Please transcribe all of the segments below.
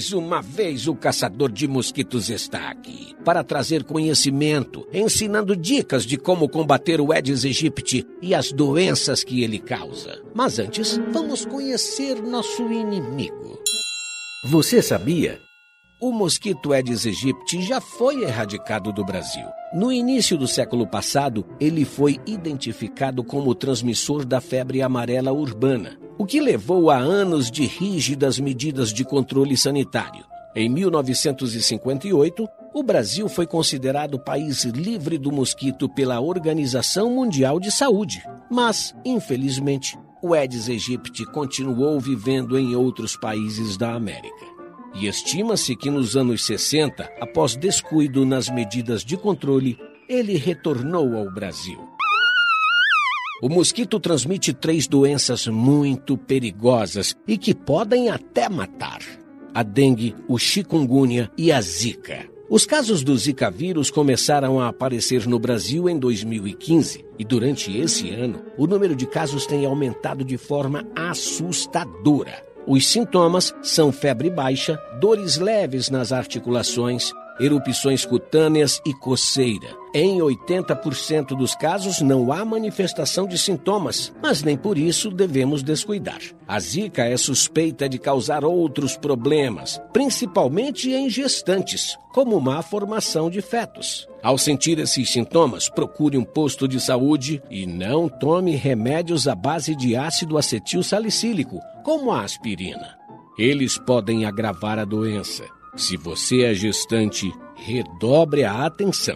Mais uma vez o caçador de mosquitos está aqui para trazer conhecimento, ensinando dicas de como combater o Aedes aegypti e as doenças que ele causa. Mas antes, vamos conhecer nosso inimigo. Você sabia? O mosquito Aedes aegypti já foi erradicado do Brasil. No início do século passado, ele foi identificado como transmissor da febre amarela urbana, o que levou a anos de rígidas medidas de controle sanitário. Em 1958, o Brasil foi considerado país livre do mosquito pela Organização Mundial de Saúde. Mas, infelizmente, o Aedes aegypti continuou vivendo em outros países da América. E estima-se que nos anos 60, após descuido nas medidas de controle, ele retornou ao Brasil. O mosquito transmite 3 doenças muito perigosas e que podem até matar: a dengue, o chikungunya e a zika. Os casos do Zika vírus começaram a aparecer no Brasil em 2015 e durante esse ano o número de casos tem aumentado de forma assustadora. Os sintomas são febre baixa, dores leves nas articulações, erupções cutâneas e coceira. Em 80% dos casos não há manifestação de sintomas, mas nem por isso devemos descuidar. A Zika é suspeita de causar outros problemas, principalmente em gestantes, como má formação de fetos. Ao sentir esses sintomas, procure um posto de saúde e não tome remédios à base de ácido acetil salicílico, como a aspirina. Eles podem agravar a doença. Se você é gestante, redobre a atenção.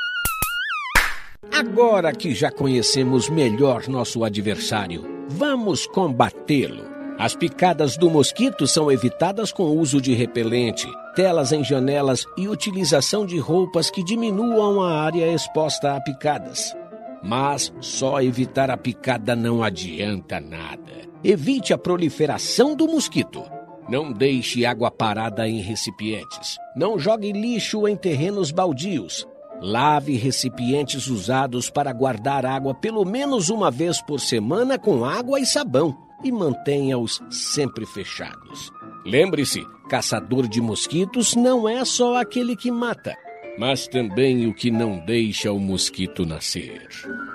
Agora que já conhecemos melhor nosso adversário, vamos combatê-lo. As picadas do mosquito são evitadas com o uso de repelente, telas em janelas e utilização de roupas que diminuam a área exposta a picadas. Mas só evitar a picada não adianta nada. Evite a proliferação do mosquito. Não deixe água parada em recipientes. Não jogue lixo em terrenos baldios. Lave recipientes usados para guardar água pelo menos uma vez por semana com água e sabão e mantenha-os sempre fechados. Lembre-se, caçador de mosquitos não é só aquele que mata, mas também o que não deixa o mosquito nascer.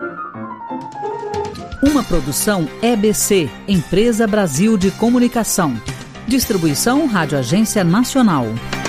Uma produção EBC, Empresa Brasil de Comunicação. Distribuição Rádio Agência Nacional.